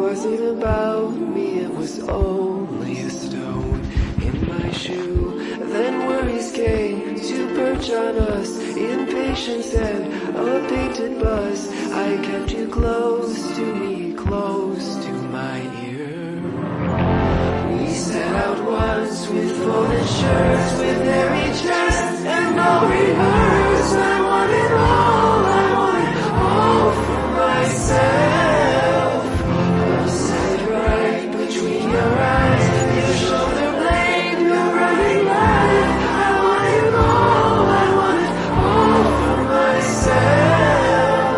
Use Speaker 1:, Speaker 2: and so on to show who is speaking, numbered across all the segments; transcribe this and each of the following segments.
Speaker 1: wasn't about me, it was only a stone in my shoe. Then worries came to perch on us, impatience and a painted bus. I kept you close to me, close to my ear. We set out once with folded shirts, with hairy chests and no rehearse. I wanted all for myself. Upside right between your eyes, your shoulder blade, your running life. I wanted all for myself.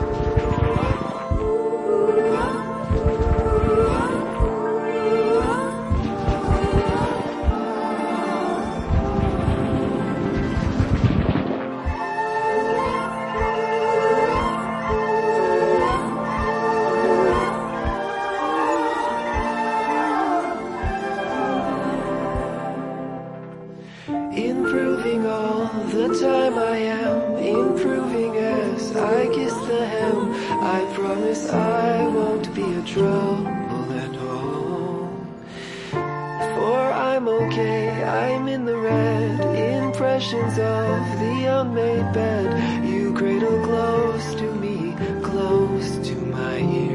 Speaker 1: Improving all the time, I am improving as I kiss the hem. I promise I won't be a trouble at home, for I'm okay, I'm in the red. Impressions of the unmade bed, you cradle close to me, close to my ear.